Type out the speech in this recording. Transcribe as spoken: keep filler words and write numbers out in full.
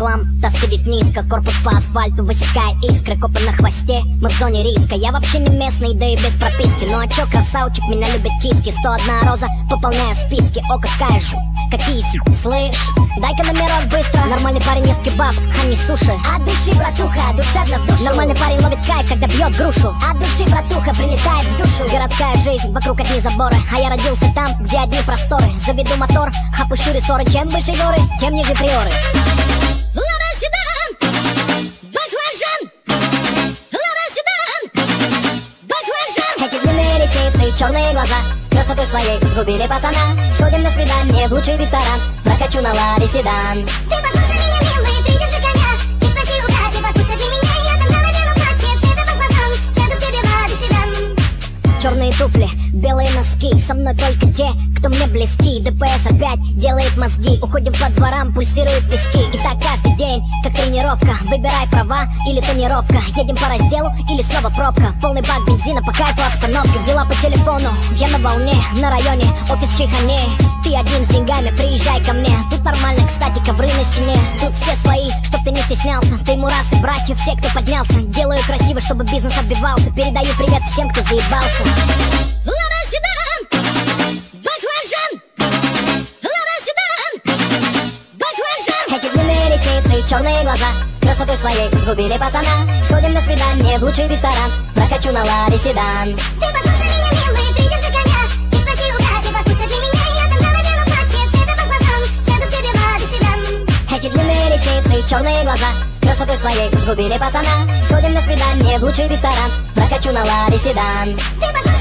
хлам, та сидит низко. Корпус по асфальту высекая искры. Копы на хвосте, мы в зоне риска. Я вообще не местный, да и без прописки. Ну а чё, красавчик, меня любят киски. Сто одна роза, пополняю списки. О, какая же, какие си, слышь? Дай-ка номерок быстро. Нормальный парень ест кебаб, а не суши. От души, братуха, душевно в душу. Нормальный парень ловит кайф, когда бьет грушу. От души, братуха, прилетает в душу. Городская жизнь, вокруг одни заборы. А я родился там, где одни просторы. Заведу мотор, опущу рессоры. Чем выше горы, тем ниже приоры. Лада седан, баклажан. Лада седан, баклажан. Эти длинные ресницы и черные глаза красотой своей сгубили пацана. Сходим на свидание в лучший ресторан. Прокачу на Ладе седан. Ты послушай меня, милый, придержи коня. И спроси у Кати, подпусти меня. Я там на надену платье цвета баклажан. Сяду к тебе в Ладе седан. Черные туфли, белые носки. Со мной только те, кто мне близки. ДПС опять делает мозги. Уходим по дворам, пульсируют виски. И так каждый день, как тренировка. Выбирай права или тонировка. Едем по разделу или снова пробка. Полный бак бензина по кайфу обстановки. Дела по телефону, я на волне. На районе, офис Чихане. Ты один с деньгами, приезжай ко мне. Тут нормально, кстати, ковры на стене. Тут все свои, чтоб ты не стеснялся. Ты мурасы, братья, все, кто поднялся. Делаю красиво, чтобы бизнес отбивался. Передаю привет всем, кто заебался. Лада седан, баклажан. Лада седан, баклажан. Эти длинные ресницы и черные глаза красотой своей сгубили пацана. Сходим на свидание в лучший ресторан. Прокачу на Ладе седан. Ты послушай меня, милый, придержи коня. И спроси у Кати, подпусти меня. Я там на надену платье цвета баклажан. Сяду к тебе в Ладе седан. Эти длинные ресницы и черные глаза красотой своей сгубили пацана. Сходим на свидание в лучший ресторан. Прокачу на Ладе седан. Ты послушай